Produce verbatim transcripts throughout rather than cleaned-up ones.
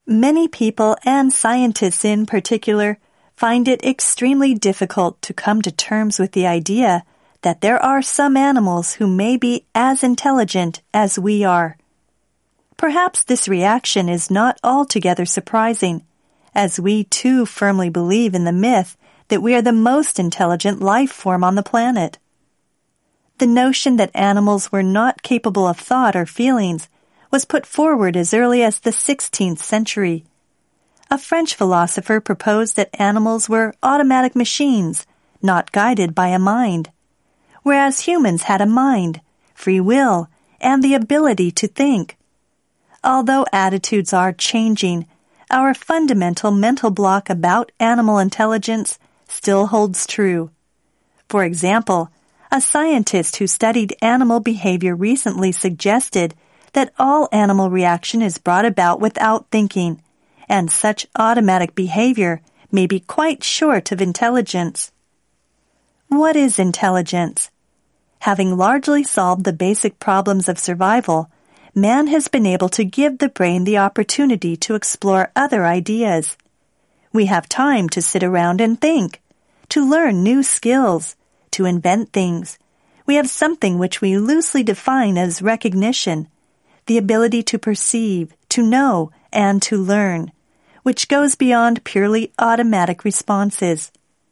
Many people, and scientists in particular, find it extremely difficult to come to terms with the idea that there are some animals who may be as intelligent as we are. Perhaps this reaction is not altogether surprising, as we too firmly believe in the myth that we are the most intelligent life form on the planet. The notion that animals were not capable of thought or feelings was put forward as early as the sixteenth century. A French philosopher proposed that animals were automatic machines, not guided by a mind, whereas humans had a mind, free will, and the ability to think. Although attitudes are changing, our fundamental mental block about animal intelligence still holds true. For example, a scientist who studied animal behavior recently suggested that all animal reaction is brought about without thinking, and such automatic behavior may be quite short of intelligence. What is intelligence? Having largely solved the basic problems of survival, man has been able to give the brain the opportunity to explore other ideas. We have time to sit around and think, to learn new skills, to invent things. We have something which we loosely define as recognition, the ability to perceive, to know, and to learn, which goes beyond purely automatic responses.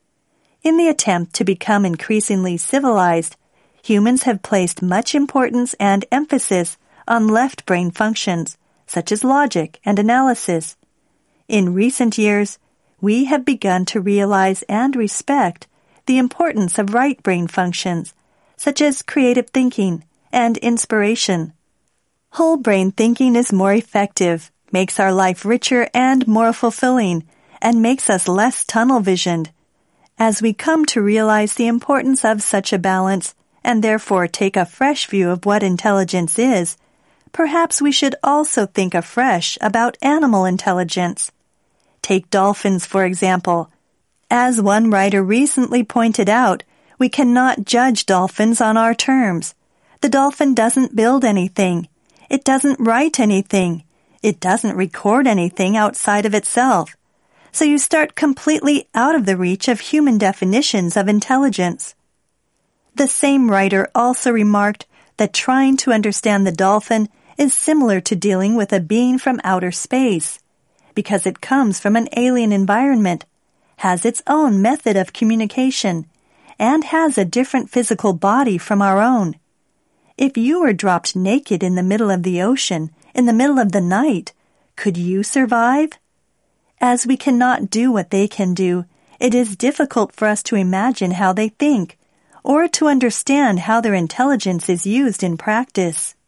In the attempt to become increasingly civilized, humans have placed much importance and emphasis on left brain functions, such as logic and analysis. In recent years, we have begun to realize and respect the importance of right brain functions, such as creative thinking and inspiration. Whole brain thinking is more effective, makes our life richer and more fulfilling, and makes us less tunnel-visioned. As we come to realize the importance of such a balance, and therefore take a fresh view of what intelligence is, perhaps we should also think afresh about animal intelligence. Take dolphins, for example. As one writer recently pointed out, we cannot judge dolphins on our terms. The dolphin doesn't build anything. It doesn't write anything. It doesn't record anything outside of itself. So you start completely out of the reach of human definitions of intelligence. The same writer also remarked that trying to understand the dolphin is similar to dealing with a being from outer space, because it comes from an alien environment, has its own method of communication, and has a different physical body from our own. If you were dropped naked in the middle of the ocean, in the middle of the night, could you survive? As we cannot do what they can do, it is difficult for us to imagine how they think, or to understand how their intelligence is used in practice.